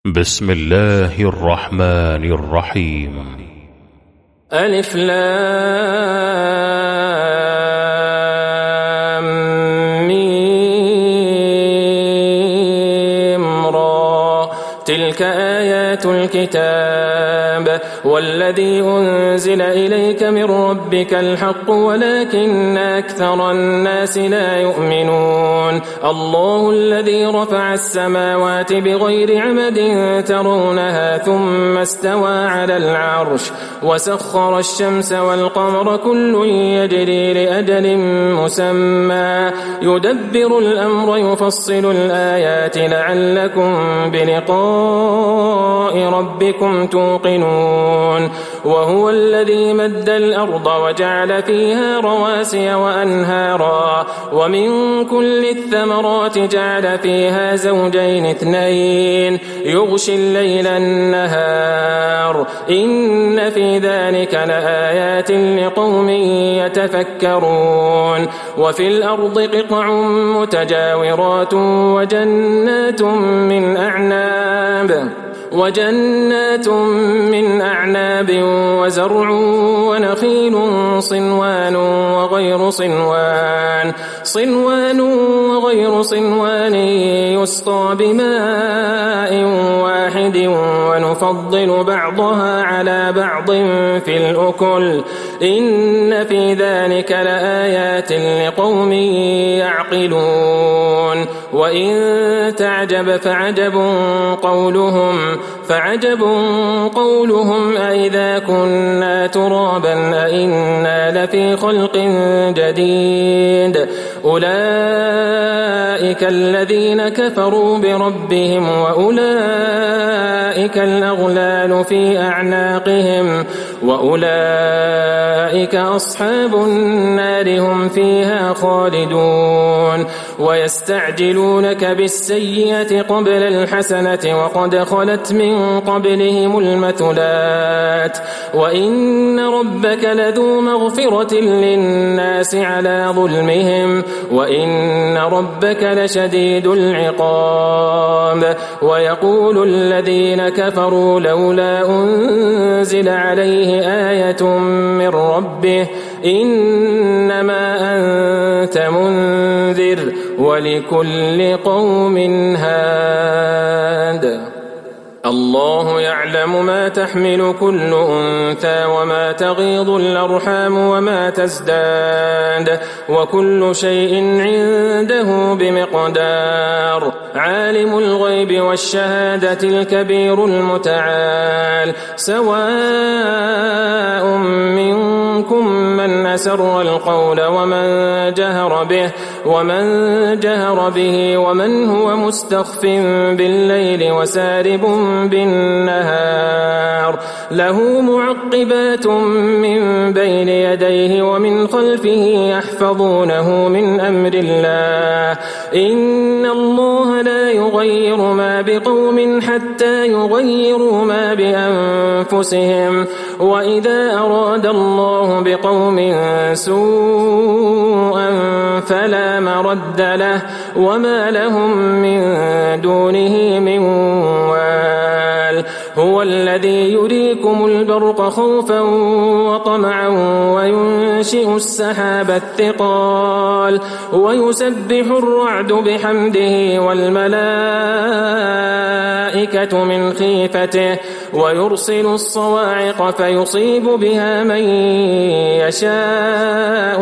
بسم الله الرحمن الرحيم. ألف لام ميم را تلك آيات الكتاب والذي أنزل إليك من ربك الحق ولكن أكثر الناس لا يؤمنون. الله الذي رفع السماوات بغير عمد ترونها ثم استوى على العرش وسخر الشمس والقمر كل يجري لأجل مسمى يدبر الأمر يفصل الآيات لعلكم بلقاء ربكم توقنون. وهو الذي مد الأرض وجعل فيها رواسي وأنهارا ومن كل الثمرات جعل فيها زوجين اثنين يغشي الليل النهار إن في ذلك لآيات لقوم يتفكرون. وفي الأرض قطع متجاورات وجنات من أعناب وزرع ونخيل صنوان وغير صنوان يسقى بماء واحد ونفضل بعضها على بعض في الأكل إن في ذلك لآيات لقوم يعقلون. وإن تعجب فعجب قولهم أئذا كنا ترابا أئنا لفي خلق جديد أولئك الذين كفروا بربهم وأولئك الأغلال في أعناقهم وأولئك أصحاب النار هم فيها خالدون. ويستعجلونك بالسيئة قبل الحسنة وقد خلت من قبلهم المثلات وإن ربك لذو مغفرة للناس على ظلمهم وإن ربك لشديد العقاب. ويقول الذين كفروا لولا أنزل عليه آية من ربه إنما أنت منذر ولكل قوم هاد. الله يعلم ما تحمل كل أنثى وما تغيض الأرحام وما تزداد وكل شيء عنده بمقدار. عالم الغيب والشهادة الكبير المتعال سواء منكم من أسر القول ومن جهر به ومن هو مستخف بالليل وسارب بالنهار له معقبات من بين يديه ومن خلفه يحفظونه من أمر الله إن الله لا يغير ما بقوم حتى يغيروا ما بأنفسهم وإذا أراد الله بقوم سوءا فلا مرد له وما لهم من دونه من وال. هو الذي يريكم البرق خوفا وطمعا وينشئ السحاب الثقال ويسبح الرعد بحمده والملائكة من خيفته ويرسل الصواعق فيصيب بها من يشاء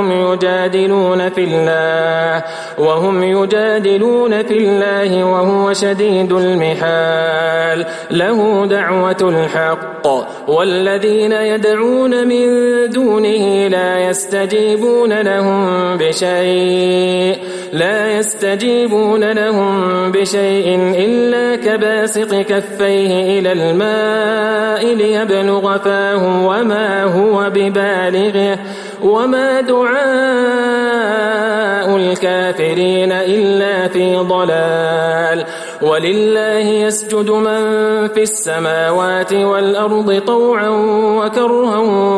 وهم يجادلون في الله وهو شديد المحال. له دعوة الحق والذين يدعون من دونه لا يستجيبون لهم بشيء إلا كباسط كفيه إلى الماء ليبلغ فاه وما هو ببالغه وما دعاء الكافرين إلا في ضلال. ولله يسجد من في السماوات والأرض طوعا وكرها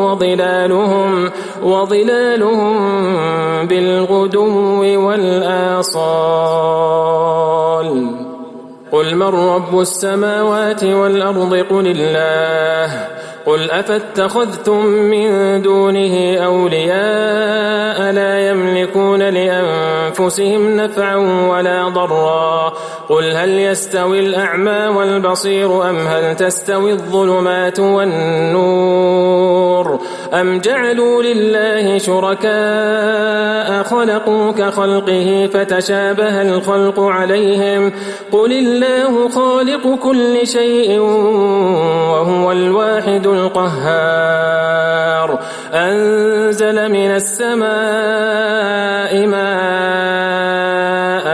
وظلالهم بالغدو والآصال. قل من رب السماوات والأرض قل الله قل أفاتخذتم من دونه أولياء لا يملكون لأنفسهم نفعا ولا ضرا قل هل يستوي الأعمى والبصير أم هل تستوي الظلمات والنور أم جعلوا لله شركاء خلقوا كخلقه فتشابه الخلق عليهم قل الله خالق كل شيء وهو الواحد القهار أنزل من السماء ماء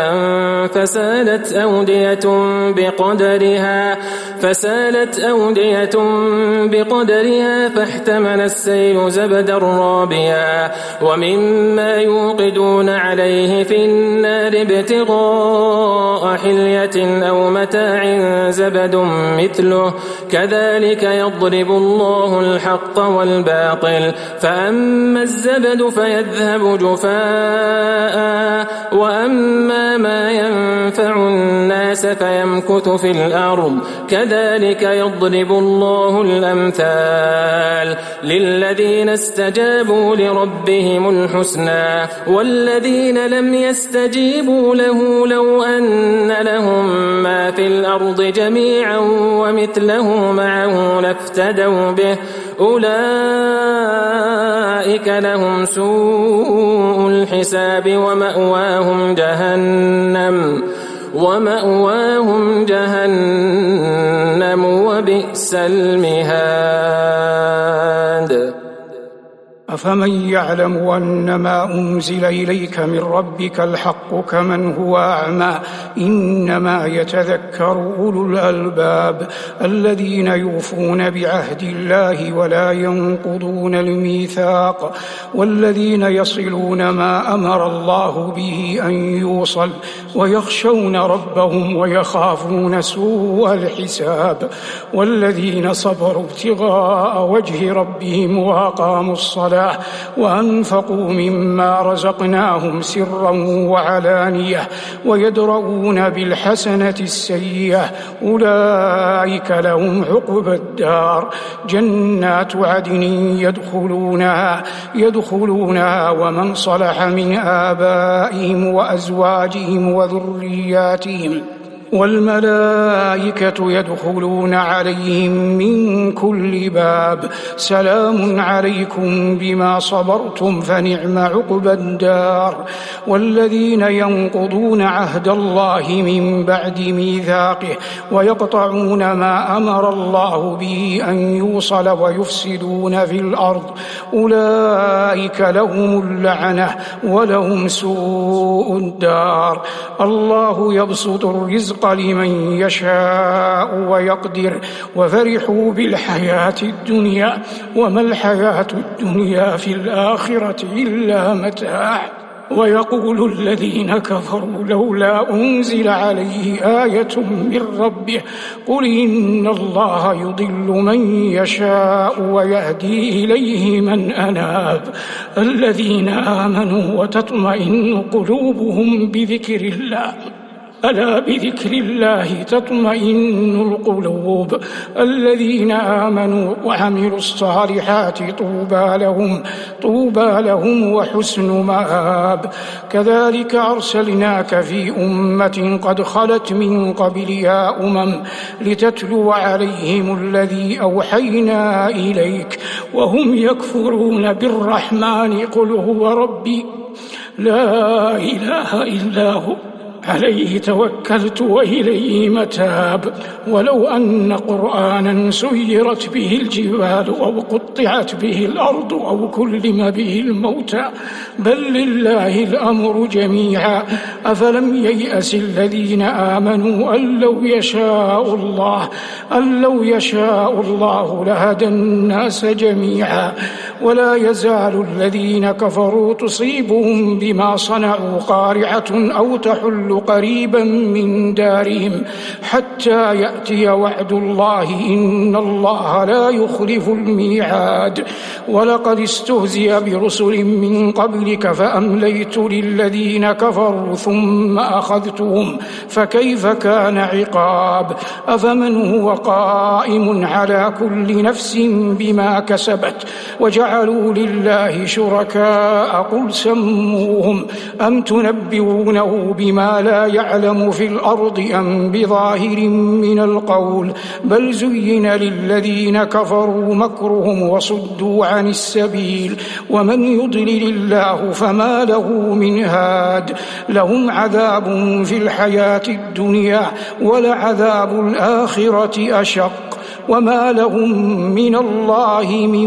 فسالت أودية بقدرها فاحتمل السيل زبدا رابيا ومما يوقدون عليه في النار ابتغاء حلية أو متاع زبد مثله كذلك يضرب الله الحق والباطل فأما الزبد فيذهب جفاء وأما ما ينفع الناس فيمكث في الأرض كذلك يضرب الله الأمثال للذين استجابوا لربهم الحسنى والذين لم يستجيبوا له لو أن لهم ما في الأرض جميعا ومثله معه لافتدوا به أولئك لهم سوء الحساب ومأواهم جهنم وبئس المهاد أفمن يعلم أنما أنزل إليك من ربك الحق كمن هو أعمى إنما يتذكر أولو الألباب الذين يوفون بعهد الله ولا ينقضون الميثاق والذين يصلون ما أمر الله به أن يوصل ويخشون ربهم ويخافون سوء الحساب والذين صبروا ابتغاء وجه ربهم وأقاموا الصلاة وأنفقوا مما رزقناهم سرا وعلانية ويدرؤون بالحسنة السيئة أولئك لهم عقبى الدار جنات عدن يدخلونها ومن صلح من آبائهم وأزواجهم وذرياتهم والملائكة يدخلون عليهم من كل باب سلام عليكم بما صبرتم فنعم عقبى الدار والذين ينقضون عهد الله من بعد ميثاقه ويقطعون ما أمر الله به أن يوصل ويفسدون في الأرض أولئك لهم اللعنة ولهم سوء الدار الله يبسط الرزق لمن يشاء ويقدر وفرحوا بالحياة الدنيا وما الحياة الدنيا في الآخرة إلا متاع ويقول الذين كفروا لولا أنزل عليه آية من ربه قل إن الله يضل من يشاء ويهدي إليه من أناب الذين آمنوا وتطمئن قلوبهم بذكر الله ألا بذكر الله تطمئن القلوب الذين آمنوا وعملوا الصالحات طوبى لهم وحسن مآب كذلك أرسلناك في أمة قد خلت من قبلها لتتلو عليهم الذي أوحينا إليك وهم يكفرون بالرحمن قل هو ربي لا إله إلا هو عليه توكلت وإليه متاب ولو أن قرآنا سيرت به الجبال أو قطعت به الأرض أو كلم به الموتى بل لله الأمر جميعا أفلم ييأس الذين آمنوا أن لو يشاء الله لهدى الناس جميعا ولا يزال الذين كفروا تصيبهم بما صنعوا قارعة أو تحل تحول قريبا من دارهم حتى يأتي وعد الله إن الله لا يخلف الميعاد. ولقد استهزئ برسل من قبلك فأمليت للذين كفروا ثم أخذتهم فكيف كان عقاب. أفمن هو قائم على كل نفس بما كسبت وجعلوا لله شركاء قل سموهم أم تنبئونه بما لا يعلم في الأرض أم بظاهر من القول بل زين للذين كفروا مكرهم وصدوا عن السبيل ومن يضلل الله فما له من هاد. لهم عذاب في الحياة الدنيا ولعذاب الآخرة أشق وما لهم من الله من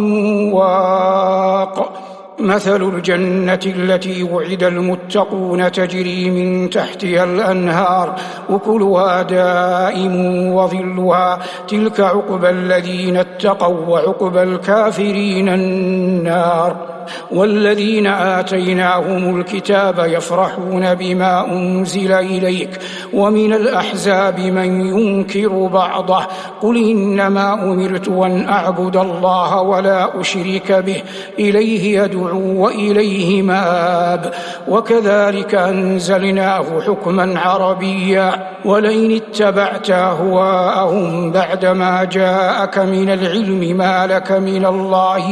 واق. مثل الجنة التي وعد المتقون تجري من تحتها الأنهار أكلها دائم وظلها تلك عقبى الذين اتقوا وعقبى الكافرين النار. والذين آتيناهم الكتاب يفرحون بما أنزل إليك ومن الأحزاب من ينكر بعضه قل إنما أمرت أن أعبد الله ولا أشرك به إليه يدعو وإليه مآب. وكذلك أنزلناه حكما عربيا ولئن اتبعت أهواءهم بعدما جاءك من العلم ما لك من الله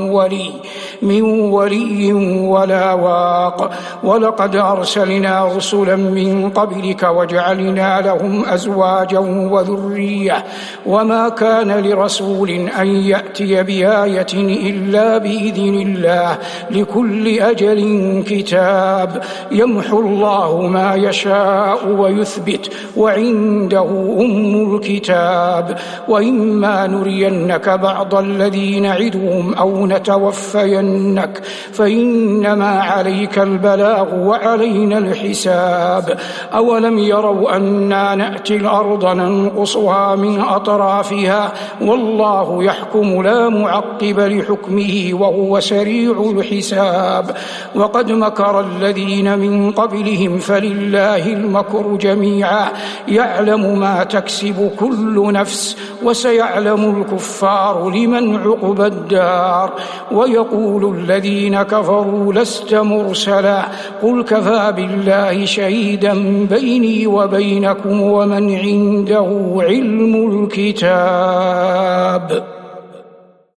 من ولي ولا واق. ولقد أرسلنا رسلا من قبلك وجعلنا لهم أزواجا وذرية وما كان لرسول أن يأتي بآية إلا بإذن الله لكل أجل كتاب يمحو الله ما يشاء ويثبت وعنده أم الكتاب. وإما نرينك بعض الذي نعدهم أو نتوفينك فإنما عليك البلاغ وعلينا الحساب. أولم يروا أنا نأتي الأرض ننقصها من أطرافها والله يحكم لا معقب لحكمه وهو سريع الحساب. وقد مكر الذين من قبلهم فلله المكر جميعا يعلم ما تكسب كل نفس وسيعلم الكفار لمن عقبى الدار. ويقول الذين كفروا لست مرسلا قل كفى بالله شهيدا بيني وبينكم ومن عنده علم الكتاب.